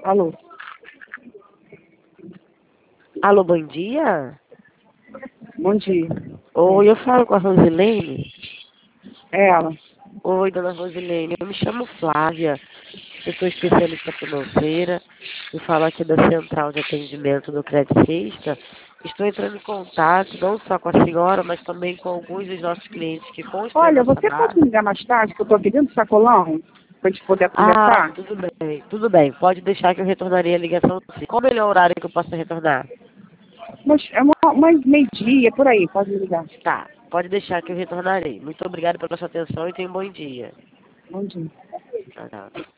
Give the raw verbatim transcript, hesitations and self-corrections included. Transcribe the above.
Alô? Alô, bom dia? Bom dia. Oi, eu falo com a Rosilene. É ela. Oi, dona Rosilene, eu me chamo Flávia, eu sou especialista financeira e falo aqui da Central de Atendimento do Credicista. Estou entrando em contato não só com a senhora, mas também com alguns dos nossos clientes que constam em Olha, nossa você pode base. me ligar mais tarde, que eu tô aqui dentro do sacolão, pra gente poder Ah, conversar? tudo bem, tudo bem. Pode deixar que eu retornarei a ligação sim. Qual o melhor horário que eu possa retornar? Mas é uma, uma meio-dia, por aí, pode me ligar. Tá, pode deixar que eu retornarei. Muito obrigado pela sua atenção e tenha um bom dia. Bom dia. Tchau, tchau.